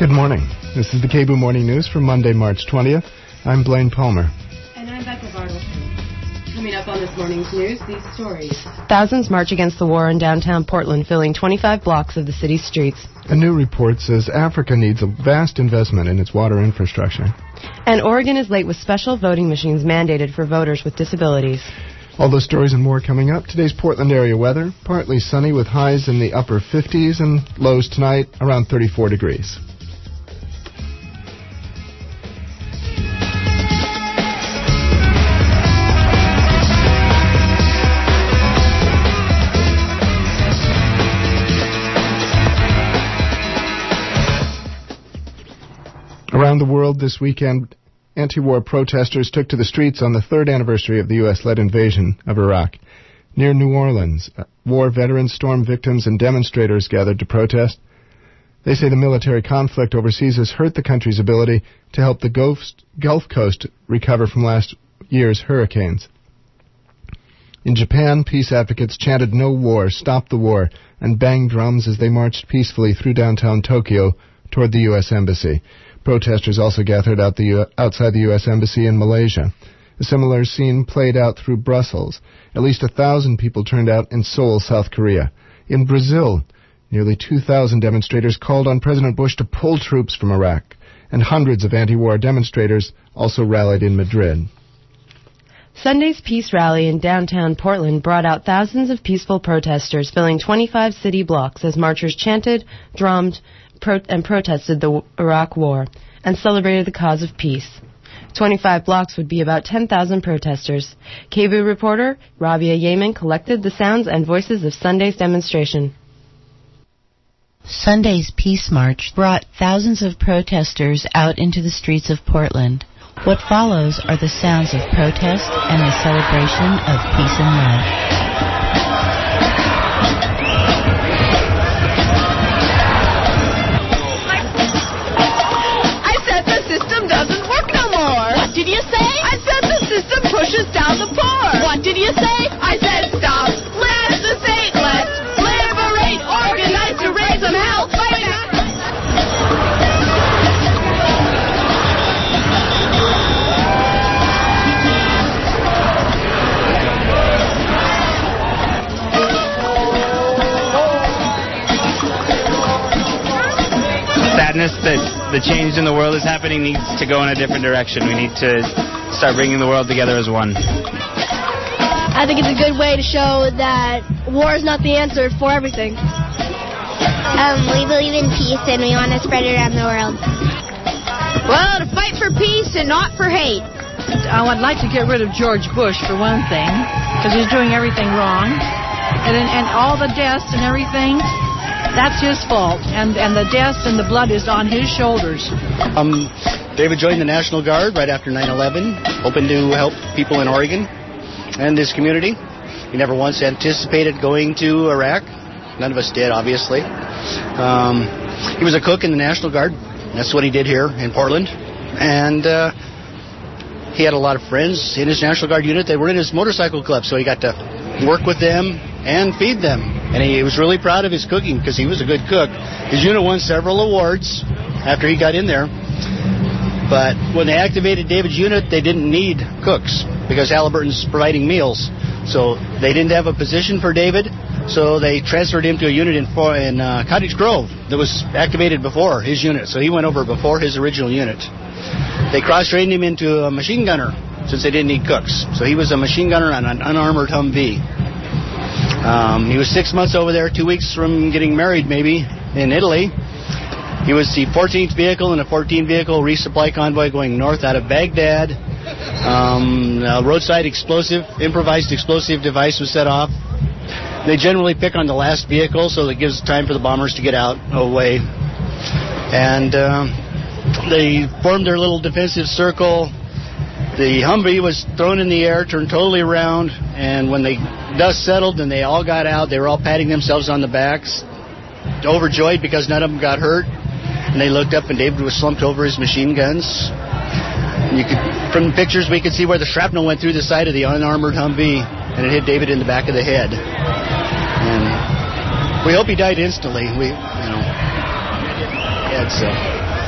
Good morning. This is the KBOO Morning News for Monday, March 20th. I'm Blaine Palmer. And I'm Becca Bartleton. Coming up on this morning's news, these stories. Thousands march against the war in downtown Portland, filling 25 blocks of the city's streets. A new report says Africa needs a vast investment in its water infrastructure. And Oregon is late with special voting machines mandated for voters with disabilities. All those stories and more coming up. Today's Portland area weather, partly sunny with highs in the upper 50s and lows tonight around 34 degrees. Around the world this weekend, anti-war protesters took to the streets on the third anniversary of the U.S.-led invasion of Iraq. Near New Orleans, war veterans, storm victims, and demonstrators gathered to protest. They say the military conflict overseas has hurt the country's ability to help the Gulf Coast recover from last year's hurricanes. In Japan, peace advocates chanted "No war, stop the war," and banged drums as they marched peacefully through downtown Tokyo toward the U.S. Embassy. Protesters also gathered outside the U.S. Embassy in Malaysia. A similar scene played out through Brussels. At least 1,000 people turned out in Seoul, South Korea. In Brazil, nearly 2,000 demonstrators called on President Bush to pull troops from Iraq, and hundreds of anti-war demonstrators also rallied in Madrid. Sunday's peace rally in downtown Portland brought out thousands of peaceful protesters, filling 25 city blocks as marchers chanted, drummed, and protested the Iraq War and celebrated the cause of peace. 25 blocks would be about 10,000 protesters. KBOO reporter Rabia Yemen collected the sounds and voices of Sunday's demonstration. Sunday's Peace March brought thousands of protesters out into the streets of Portland. What follows are the sounds of protest and the celebration of peace and love. What did you say? I said the system pushes down the poor. What did you say? I said stop. Let's the state. Let's liberate. Organize to raise some hell. Fight back. Sadness that the change in the world is happening needs to go in a different direction. We need to start bringing the world together as one. I think it's a good way to show that war is not the answer for everything. We believe in peace and we want to spread it around the world. Well, to fight for peace and not for hate. I would like to get rid of George Bush for one thing, because he's doing everything wrong. And all the deaths and everything, that's his fault, and the deaths and the blood is on his shoulders. David joined the National Guard right after 9/11, hoping to help people in Oregon and his community. He never once anticipated going to Iraq. None of us did, obviously. He was a cook in the National Guard. That's what he did here in Portland. And he had a lot of friends in his National Guard unit. They were in his motorcycle club, so he got to work with them and feed them. And he was really proud of his cooking because he was a good cook. His unit won several awards after he got in there. But when they activated David's unit, they didn't need cooks because Halliburton's providing meals. So they didn't have a position for David, so they transferred him to a unit in Cottage Grove that was activated before his unit. So he went over before his original unit. They cross-trained him into a machine gunner since they didn't need cooks. So he was a machine gunner on an unarmored Humvee. He was 6 months over there, 2 weeks from getting married maybe, in Italy. He was the 14th vehicle in a 14-vehicle resupply convoy going north out of Baghdad. A roadside improvised explosive device was set off. They generally pick on the last vehicle, so that gives time for the bombers to get out away. And they formed their little defensive circle. The Humvee was thrown in the air, turned totally around, and when the dust settled and they all got out, they were all patting themselves on the backs, overjoyed because none of them got hurt. And they looked up and David was slumped over his machine guns. From the pictures, we could see where the shrapnel went through the side of the unarmored Humvee, and it hit David in the back of the head. And we hope he died instantly.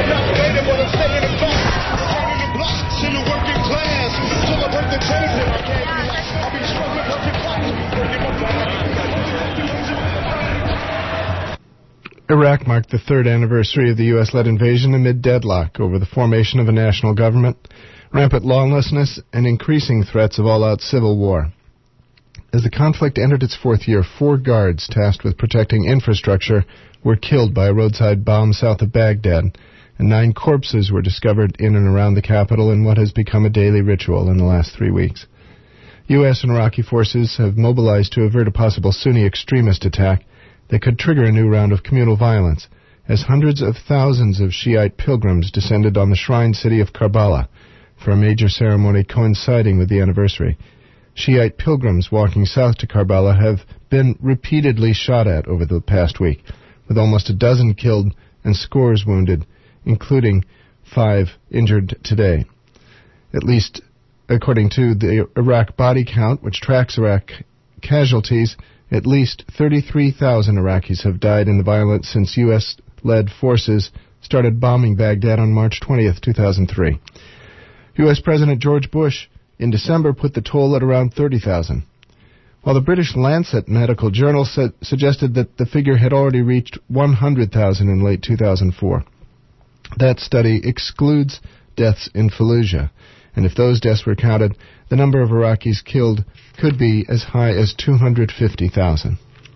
Iraq marked the third anniversary of the U.S.-led invasion amid deadlock over the formation of a national government, rampant lawlessness, and increasing threats of all-out civil war. As the conflict entered its fourth year, 4 guards tasked with protecting infrastructure were killed by a roadside bomb south of Baghdad, and 9 corpses were discovered in and around the capital in what has become a daily ritual in the last 3 weeks. U.S. and Iraqi forces have mobilized to avert a possible Sunni extremist attack that could trigger a new round of communal violence, as hundreds of thousands of Shiite pilgrims descended on the shrine city of Karbala for a major ceremony coinciding with the anniversary. Shiite pilgrims walking south to Karbala have been repeatedly shot at over the past week, with almost a dozen killed and scores wounded, including 5 injured today. At least, according to the Iraq body count, which tracks Iraq casualties, at least 33,000 Iraqis have died in the violence since U.S.-led forces started bombing Baghdad on March 20th, 2003. U.S. President George Bush in December put the toll at around 30,000, while the British Lancet Medical Journal suggested that the figure had already reached 100,000 in late 2004. That study excludes deaths in Fallujah, and if those deaths were counted, the number of Iraqis killed could be as high as 250,000.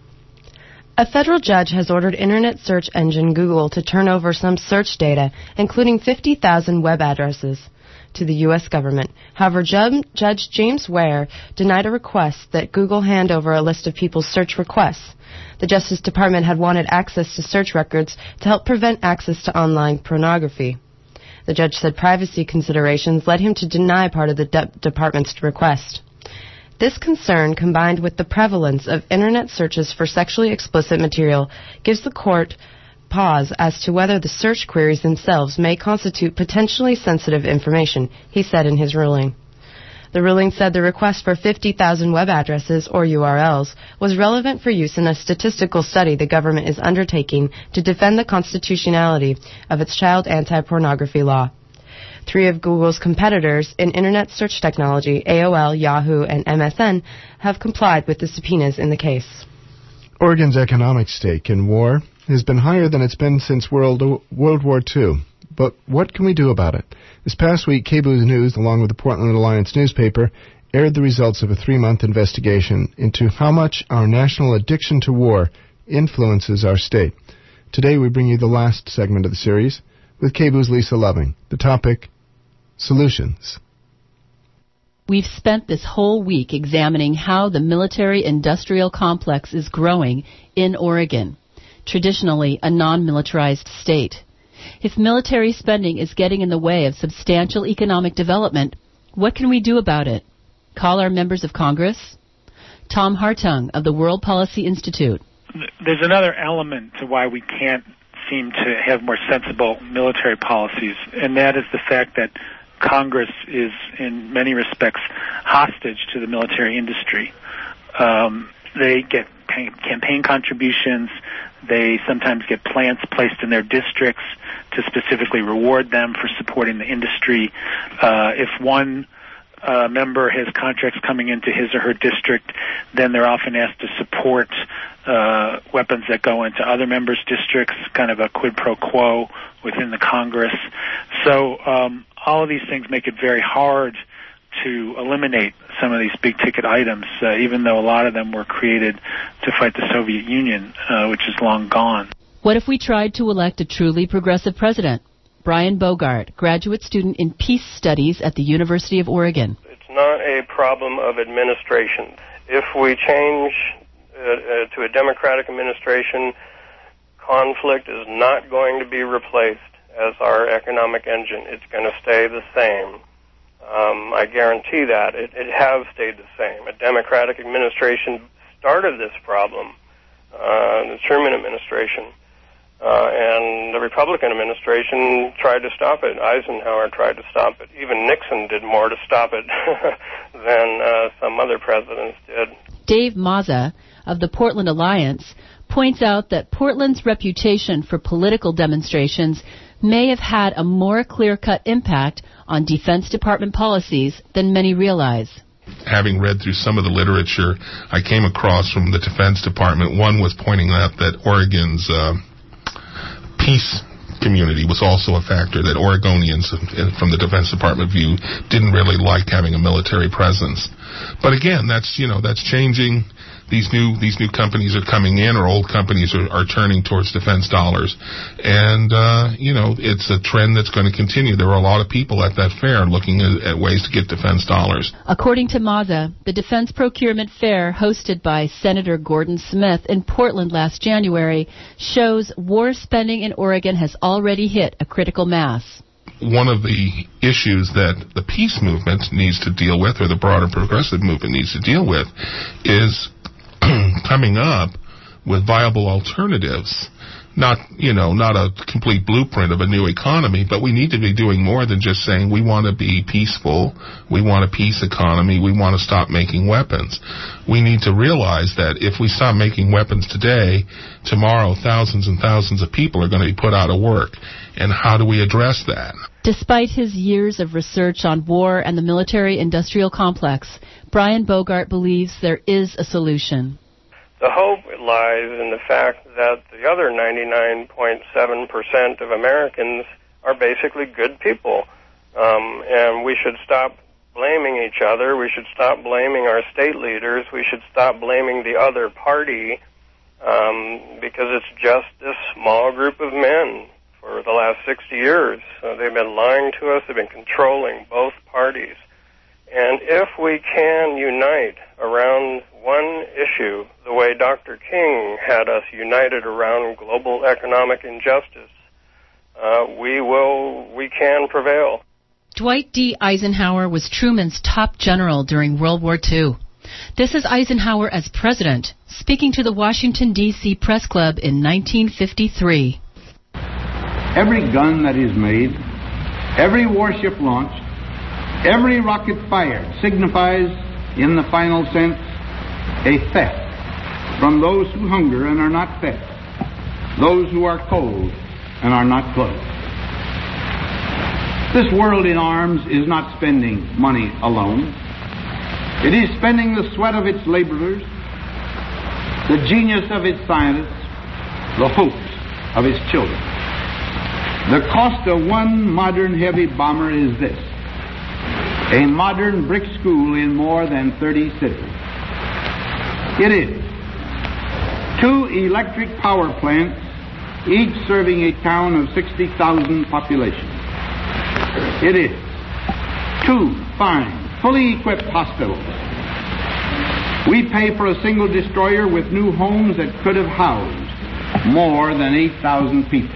A federal judge has ordered internet search engine Google to turn over some search data, including 50,000 web addresses, to the U.S. government. However, Judge James Ware denied a request that Google hand over a list of people's search requests. The Justice Department had wanted access to search records to help prevent access to online pornography. The judge said privacy considerations led him to deny part of the department's request. This concern, combined with the prevalence of internet searches for sexually explicit material, gives the court pause as to whether the search queries themselves may constitute potentially sensitive information, he said in his ruling. The ruling said the request for 50,000 web addresses, or URLs, was relevant for use in a statistical study the government is undertaking to defend the constitutionality of its child anti-pornography law. 3 of Google's competitors in internet search technology, AOL, Yahoo, and MSN, have complied with the subpoenas in the case. Oregon's economic stake in war has been higher than it's been since World War II. But what can we do about it? This past week, KBOO's News, along with the Portland Alliance newspaper, aired the results of a 3-month investigation into how much our national addiction to war influences our state. Today, we bring you the last segment of the series with KBOO's Lisa Loving. The topic, Solutions. We've spent this whole week examining how the military-industrial complex is growing in Oregon, traditionally a non-militarized state. If military spending is getting in the way of substantial economic development, what can we do about it? Call our members of Congress. Tom Hartung of the World Policy Institute. There's another element to why we can't seem to have more sensible military policies, and that is the fact that Congress is, in many respects, hostage to the military industry. They get campaign contributions. They sometimes get plants placed in their districts to specifically reward them for supporting the industry. If one member has contracts coming into his or her district, then they're often asked to support weapons that go into other members' districts, kind of a quid pro quo within the Congress. So all of these things make it very hard to eliminate some of these big-ticket items, even though a lot of them were created to fight the Soviet Union, which is long gone. What if we tried to elect a truly progressive president? Brian Bogart, graduate student in peace studies at the University of Oregon. It's not a problem of administration. If we change to a Democratic administration, conflict is not going to be replaced as our economic engine. It's going to stay the same. I guarantee that. It has stayed the same. A Democratic administration started this problem, the Truman administration, and the Republican administration tried to stop it. Eisenhower tried to stop it. Even Nixon did more to stop it than some other presidents did. Dave Mazza of the Portland Alliance points out that Portland's reputation for political demonstrations may have had a more clear-cut impact on Defense Department policies than many realize. Having read through some of the literature I came across from the Defense Department, one was pointing out that Oregon's peace community was also a factor, that Oregonians, from the Defense Department view, didn't really like having a military presence. But again, that's changing. These new companies are coming in, or old companies are turning towards defense dollars. And, it's a trend that's going to continue. There were a lot of people at that fair looking at ways to get defense dollars. According to MAZA, the Defense Procurement Fair hosted by Senator Gordon Smith in Portland last January shows war spending in Oregon has already hit a critical mass. One of the issues that the peace movement needs to deal with, or the broader progressive movement needs to deal with, is coming up with viable alternatives. Not a complete blueprint of a new economy, but we need to be doing more than just saying we want to be peaceful, we want a peace economy, we want to stop making weapons. We need to realize that if we stop making weapons today, tomorrow thousands and thousands of people are going to be put out of work. And how do we address that? Despite his years of research on war and the military-industrial complex, Brian Bogart believes there is a solution. The hope lies in the fact that the other 99.7% of Americans are basically good people. And we should stop blaming each other. We should stop blaming our state leaders. We should stop blaming the other party because it's just this small group of men for the last 60 years. They've been lying to us. They've been controlling both parties. And if we can unite around one issue, the way Dr. King had us united around global economic injustice, we can prevail. Dwight D. Eisenhower was Truman's top general during World War II. This is Eisenhower as president, speaking to the Washington, D.C. Press Club in 1953. Every gun that is made, every warship launched, every rocket fired signifies, in the final sense, a theft from those who hunger and are not fed, those who are cold and are not clothed. This world in arms is not spending money alone. It is spending the sweat of its laborers, the genius of its scientists, the hopes of its children. The cost of one modern heavy bomber is this: a modern brick school in more than 30 cities. It is 2 electric power plants, each serving a town of 60,000 population. It is 2 fine, fully equipped hospitals. We pay for a single destroyer with new homes that could have housed more than 8,000 people.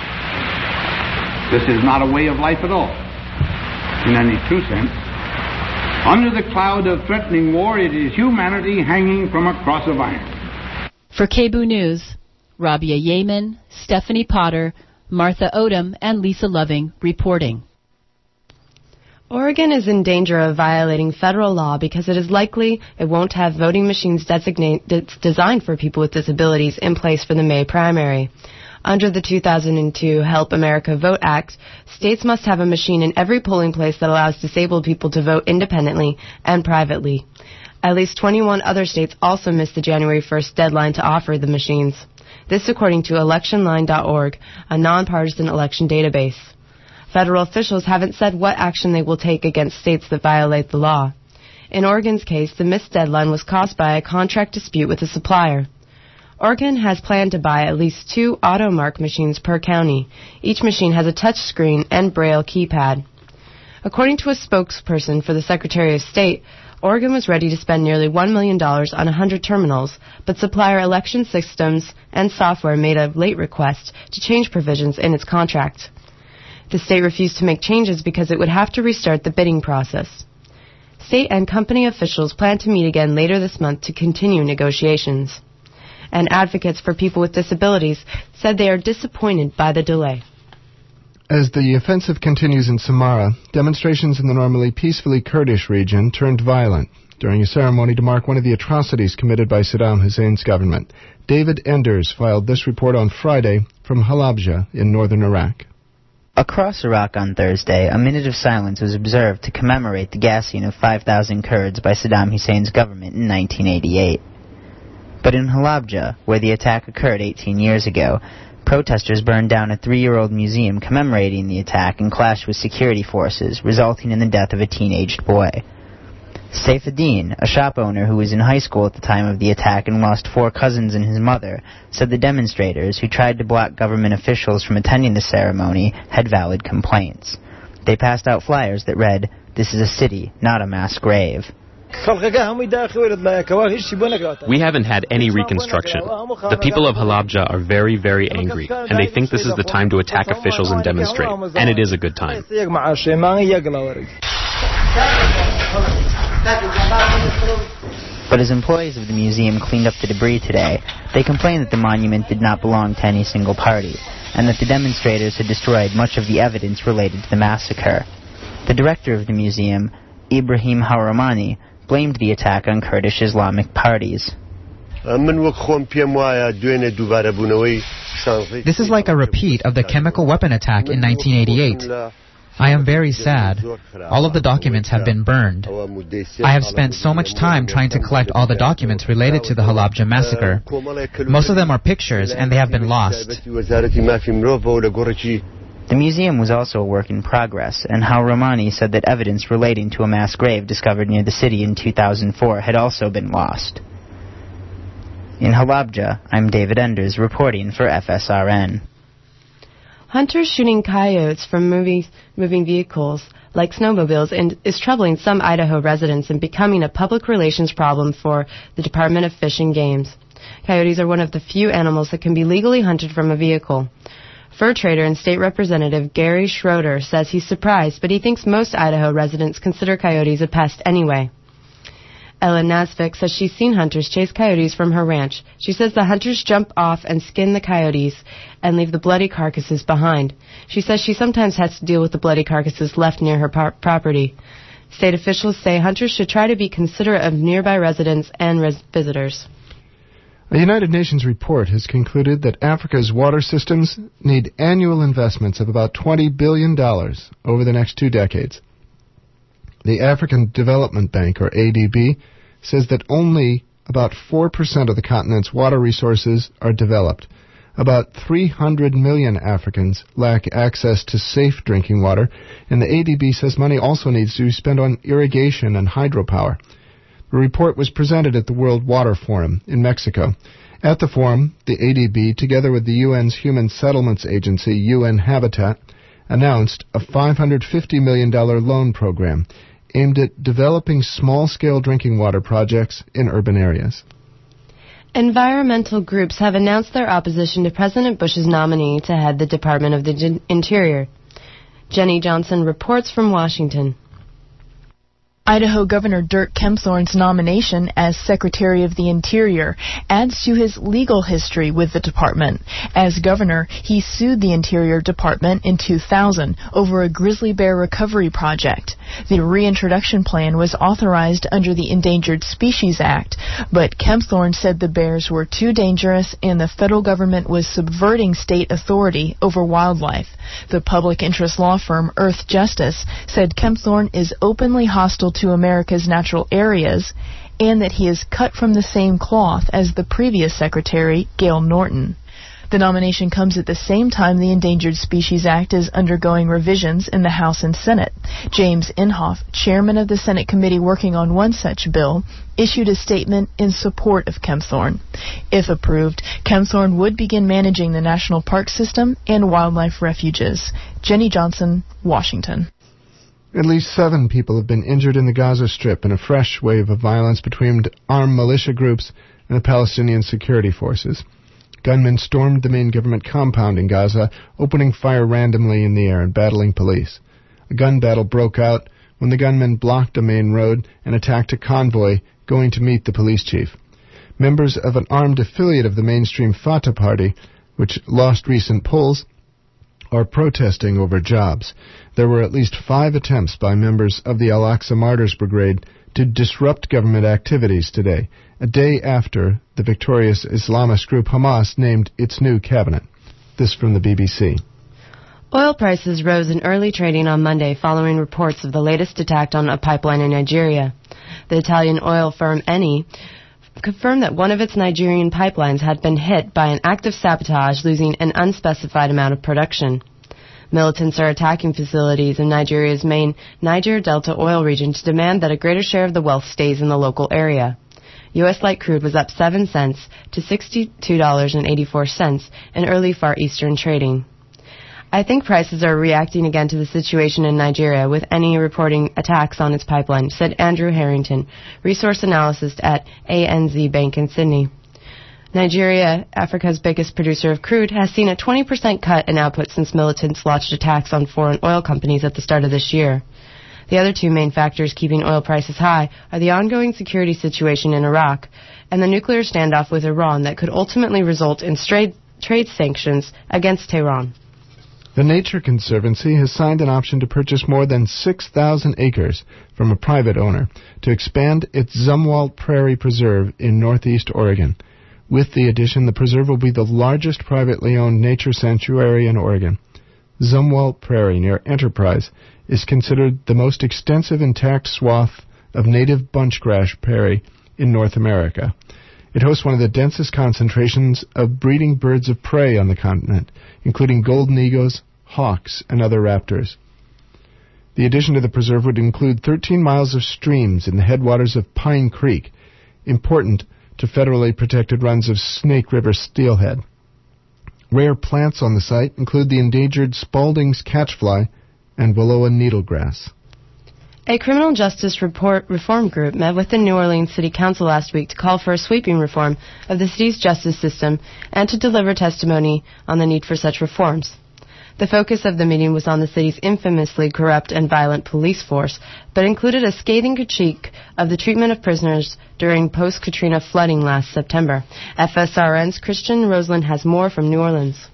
This is not a way of life at all, in any true sense. Under the cloud of threatening war, it is humanity hanging from a cross of iron. For KBOO News, Rabia Yeaman, Stephanie Potter, Martha Odom, and Lisa Loving reporting. Oregon is in danger of violating federal law because it is likely it won't have voting machines designed for people with disabilities in place for the May primary. Under the 2002 Help America Vote Act, states must have a machine in every polling place that allows disabled people to vote independently and privately. At least 21 other states also missed the January 1st deadline to offer the machines. This according to electionline.org, a nonpartisan election database. Federal officials haven't said what action they will take against states that violate the law. In Oregon's case, the missed deadline was caused by a contract dispute with a supplier. Oregon has planned to buy at least 2 AutoMark machines per county. Each machine has a touch screen and Braille keypad. According to a spokesperson for the Secretary of State, Oregon was ready to spend nearly $1 million on 100 terminals, but supplier Election Systems and Software made a late request to change provisions in its contract. The state refused to make changes because it would have to restart the bidding process. State and company officials plan to meet again later this month to continue negotiations. And advocates for people with disabilities said they are disappointed by the delay. As the offensive continues in Samarra, demonstrations in the normally peacefully Kurdish region turned violent during a ceremony to mark one of the atrocities committed by Saddam Hussein's government. David Enders filed this report on Friday from Halabja in northern Iraq. Across Iraq on Thursday, a minute of silence was observed to commemorate the gassing of 5,000 Kurds by Saddam Hussein's government in 1988. But in Halabja, where the attack occurred 18 years ago, protesters burned down a 3-year-old museum commemorating the attack and clashed with security forces, resulting in the death of a teenaged boy. Saifuddin, a shop owner who was in high school at the time of the attack and lost 4 cousins and his mother, said the demonstrators, who tried to block government officials from attending the ceremony, had valid complaints. They passed out flyers that read, "This is a city, not a mass grave." We haven't had any reconstruction. The people of Halabja are very, very angry, and they think this is the time to attack officials and demonstrate, and it is a good time. But as employees of the museum cleaned up the debris today, they complained that the monument did not belong to any single party, and that the demonstrators had destroyed much of the evidence related to the massacre. The director of the museum, Ibrahim Hauramani, blamed the attack on Kurdish Islamic parties. This is like a repeat of the chemical weapon attack in 1988. I am very sad. All of the documents have been burned. I have spent so much time trying to collect all the documents related to the Halabja massacre. Most of them are pictures, and they have been lost. The museum was also a work in progress, and Hauramani said that evidence relating to a mass grave discovered near the city in 2004 had also been lost. In Halabja, I'm David Enders reporting for FSRN. Hunters shooting coyotes from moving vehicles like snowmobiles is troubling some Idaho residents and becoming a public relations problem for the Department of Fish and Game. Coyotes are one of the few animals that can be legally hunted from a vehicle. Fur trader and state representative Gary Schroeder says he's surprised, but he thinks most Idaho residents consider coyotes a pest anyway. Ellen Nasvik says she's seen hunters chase coyotes from her ranch. She says the hunters jump off and skin the coyotes and leave the bloody carcasses behind. She says she sometimes has to deal with the bloody carcasses left near her property. State officials say hunters should try to be considerate of nearby residents and visitors. A United Nations report has concluded that Africa's water systems need annual investments of about $20 billion over the next 2 decades. The African Development Bank, or ADB, says that only about 4% of the continent's water resources are developed. About 300 million Africans lack access to safe drinking water, and the ADB says money also needs to be spent on irrigation and hydropower. The report was presented at the World Water Forum in Mexico. At the forum, the ADB, together with the UN's Human Settlements Agency, UN Habitat, announced a $550 million loan program aimed at developing small-scale drinking water projects in urban areas. Environmental groups have announced their opposition to President Bush's nominee to head the Department of the Interior. Jenny Johnson reports from Washington. Idaho Governor Dirk Kempthorne's nomination as Secretary of the Interior adds to his legal history with the department. As governor, he sued the Interior Department in 2000 over a grizzly bear recovery project. The reintroduction plan was authorized under the Endangered Species Act, but Kempthorne said the bears were too dangerous and the federal government was subverting state authority over wildlife. The public interest law firm Earth Justice said Kempthorne is openly hostile to America's natural areas and that he is cut from the same cloth as the previous secretary, Gail Norton. The nomination comes at the same time the Endangered Species Act is undergoing revisions in the House and Senate. James Inhofe, chairman of the Senate committee working on one such bill, issued a statement in support of Kempthorne. If approved, Kempthorne would begin managing the national park system and wildlife refuges. Jenny Johnson, Washington. At least 7 people have been injured in the Gaza Strip in a fresh wave of violence between armed militia groups and the Palestinian security forces. Gunmen stormed the main government compound in Gaza, opening fire randomly in the air and battling police. A gun battle broke out when the gunmen blocked a main road and attacked a convoy going to meet the police chief. Members of an armed affiliate of the mainstream Fatah party, which lost recent polls, are protesting over jobs. There were at least 5 attempts by members of the Al-Aqsa Martyrs Brigade to disrupt government activities today, a day after the victorious Islamist group Hamas named its new cabinet. This from the BBC. Oil prices rose in early trading on Monday following reports of the latest attack on a pipeline in Nigeria. The Italian oil firm Eni confirmed that one of its Nigerian pipelines had been hit by an act of sabotage, losing an unspecified amount of production. Militants are attacking facilities in Nigeria's main Niger Delta oil region to demand that a greater share of the wealth stays in the local area. U.S. light crude was up 7 cents to $62.84 in early Far Eastern trading. I think prices are reacting again to the situation in Nigeria, with Eni reporting attacks on its pipeline, said Andrew Harrington, resource analyst at ANZ Bank in Sydney. Nigeria, Africa's biggest producer of crude, has seen a 20% cut in output since militants launched attacks on foreign oil companies at the start of this year. The other two main factors keeping oil prices high are the ongoing security situation in Iraq and the nuclear standoff with Iran that could ultimately result in trade sanctions against Tehran. The Nature Conservancy has signed an option to purchase more than 6,000 acres from a private owner to expand its Zumwalt Prairie Preserve in northeast Oregon. With the addition, the preserve will be the largest privately owned nature sanctuary in Oregon. Zumwalt Prairie, near Enterprise, is considered the most extensive intact swath of native bunchgrass prairie in North America. It hosts one of the densest concentrations of breeding birds of prey on the continent, including golden eagles, hawks, and other raptors. The addition to the preserve would include 13 miles of streams in the headwaters of Pine Creek, important to federally protected runs of Snake River steelhead. Rare plants on the site include the endangered Spalding's catchfly and Willowa needlegrass. A criminal justice reform group met with the New Orleans City Council last week to call for a sweeping reform of the city's justice system and to deliver testimony on the need for such reforms. The focus of the meeting was on the city's infamously corrupt and violent police force, but included a scathing critique of the treatment of prisoners during post-Katrina flooding last September. FSRN's Christian Roseland has more from New Orleans.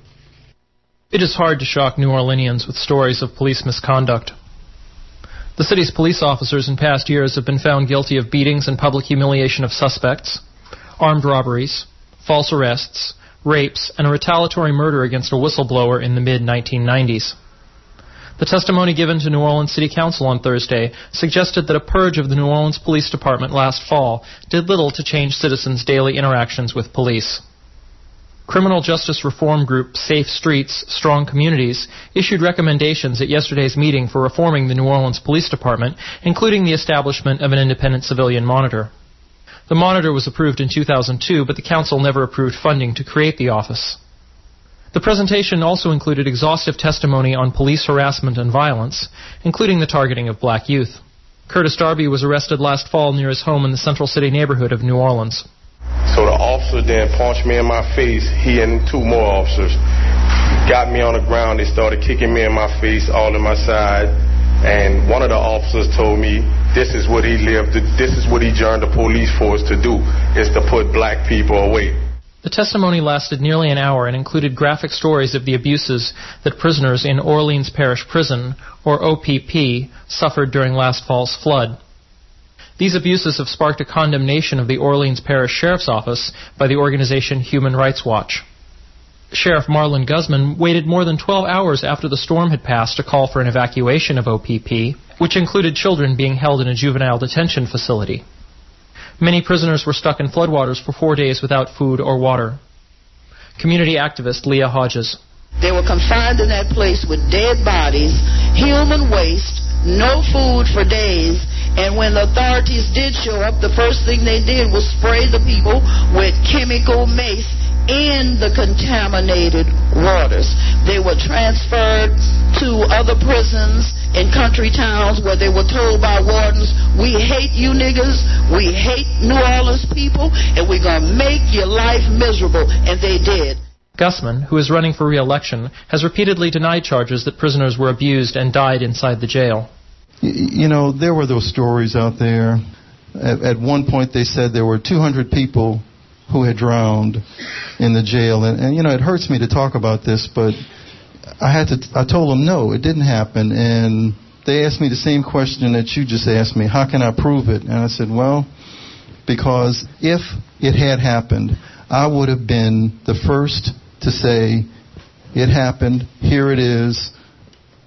It is hard to shock New Orleanians with stories of police misconduct. The city's police officers in past years have been found guilty of beatings and public humiliation of suspects, armed robberies, false arrests, rapes, and a retaliatory murder against a whistleblower in the mid-1990s. The testimony given to New Orleans City Council on Thursday suggested that a purge of the New Orleans Police Department last fall did little to change citizens' daily interactions with police. Criminal justice reform group Safe Streets, Strong Communities issued recommendations at yesterday's meeting for reforming the New Orleans Police Department, including the establishment of an independent civilian monitor. The monitor was approved in 2002, but the council never approved funding to create the office. The presentation also included exhaustive testimony on police harassment and violence, including the targeting of black youth. Curtis Darby was arrested last fall near his home in the Central City neighborhood of New Orleans. So the officer then punched me in my face. He and two more officers got me on the ground. They started kicking me in my face, all in my side. And one of the officers told me this is what he lived, this is what he joined the police force to do, is to put black people away. The testimony lasted nearly an hour and included graphic stories of the abuses that prisoners in Orleans Parish Prison, or OPP, suffered during last fall's flood. These abuses have sparked a condemnation of the Orleans Parish Sheriff's Office by the organization Human Rights Watch. Sheriff Marlon Guzman waited more than 12 hours after the storm had passed to call for an evacuation of OPP, which included children being held in a juvenile detention facility. Many prisoners were stuck in floodwaters for 4 days without food or water. Community activist Leah Hodges. They were confined in that place with dead bodies, human waste, no food for days, and when the authorities did show up, the first thing they did was spray the people with chemical mace in the contaminated waters. They were transferred to other prisons in country towns where they were told by wardens, we hate you niggas, we hate New Orleans people, and we're going to make your life miserable. And they did. Guzman, who is running for re-election, has repeatedly denied charges that prisoners were abused and died inside the jail. You know, there were those stories out there. At one point they said there were 200 people who had drowned in the jail. And you know, it hurts me to talk about this, but I told them no, it didn't happen. And they asked me the same question that you just asked me. How can I prove it? And I said, well, because if it had happened, I would have been the first to say, it happened, here it is,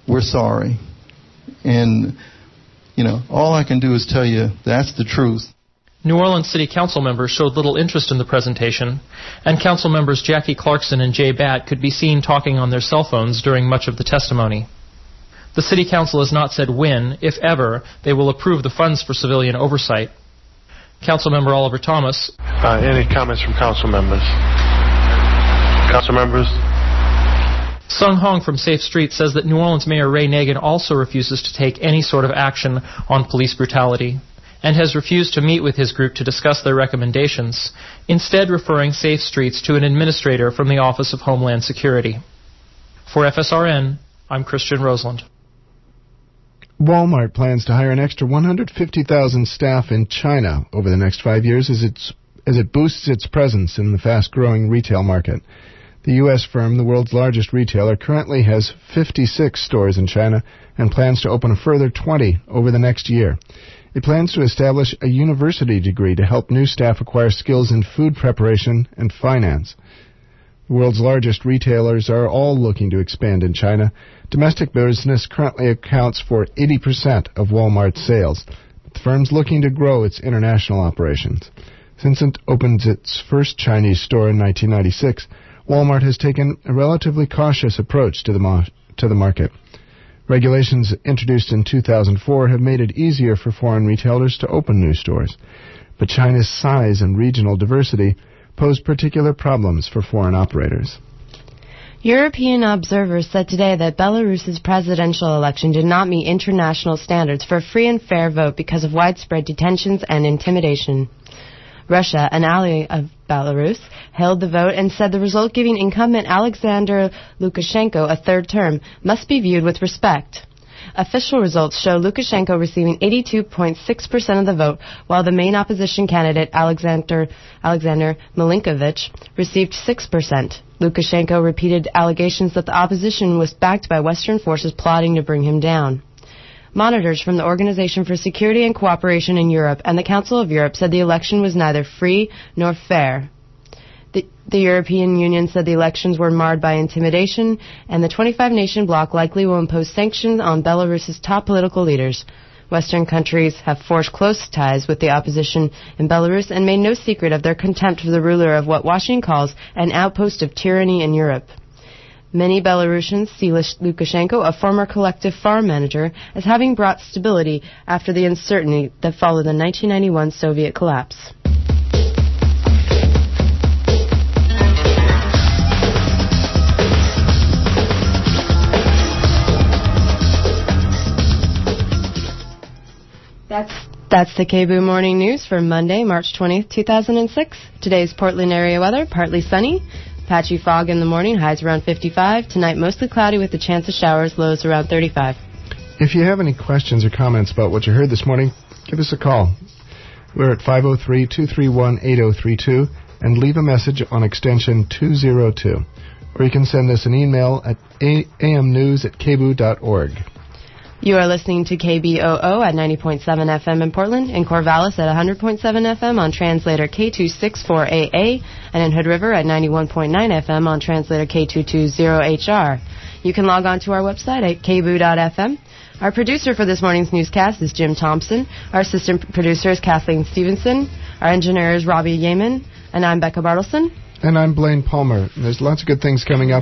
we're sorry. And, all I can do is tell you that's the truth. New Orleans City Council members showed little interest in the presentation, and Council members Jackie Clarkson and Jay Batt could be seen talking on their cell phones during much of the testimony. The City Council has not said when, if ever, they will approve the funds for civilian oversight. Councilmember Oliver Thomas. Any comments from council members? Council members? Sung Hong from Safe Street says that New Orleans Mayor Ray Nagin also refuses to take any sort of action on police brutality, and has refused to meet with his group to discuss their recommendations, instead referring Safe Streets to an administrator from the Office of Homeland Security. For FSRN, I'm Christian Roseland. Walmart plans to hire an extra 150,000 staff in China over the next 5 years as it boosts its presence in the fast-growing retail market. The U.S. firm, the world's largest retailer, currently has 56 stores in China and plans to open a further 20 over the next year. It plans to establish a university degree to help new staff acquire skills in food preparation and finance. The world's largest retailers are all looking to expand in China. Domestic business currently accounts for 80% of Walmart's sales. The firm's looking to grow its international operations. Since it opened its first Chinese store in 1996, Walmart has taken a relatively cautious approach to the market. Regulations introduced in 2004 have made it easier for foreign retailers to open new stores. But China's size and regional diversity pose particular problems for foreign operators. European observers said today that Belarus's presidential election did not meet international standards for a free and fair vote because of widespread detentions and intimidation. Russia, an ally of Belarus, hailed the vote and said the result giving incumbent Alexander Lukashenko a third term must be viewed with respect. Official results show Lukashenko receiving 82.6% of the vote, while the main opposition candidate, Alexander Milinkovic, received 6%. Lukashenko repeated allegations that the opposition was backed by Western forces plotting to bring him down. Monitors from the Organization for Security and Cooperation in Europe and the Council of Europe said the election was neither free nor fair. The European Union said the elections were marred by intimidation, and the 25-nation bloc likely will impose sanctions on Belarus's top political leaders. Western countries have forged close ties with the opposition in Belarus and made no secret of their contempt for the ruler of what Washington calls an outpost of tyranny in Europe. Many Belarusians see Lukashenko, a former collective farm manager, as having brought stability after the uncertainty that followed the 1991 Soviet collapse. That's the KBOO Morning News for Monday, March 20th, 2006. Today's Portland area weather, partly sunny. Patchy fog in the morning, highs around 55. Tonight, mostly cloudy with the chance of showers, lows around 35. If you have any questions or comments about what you heard this morning, give us a call. We're at 503-231-8032 and leave a message on extension 202. Or you can send us an email at amnews@kboo.org. You are listening to KBOO at 90.7 FM in Portland, in Corvallis at 100.7 FM on translator K264AA, and in Hood River at 91.9 FM on translator K220HR. You can log on to our website at kboo.fm. Our producer for this morning's newscast is Jim Thompson. Our assistant producer is Kathleen Stevenson. Our engineer is Robbie Yeaman. And I'm Becca Bartleson. And I'm Blaine Palmer. There's lots of good things coming up.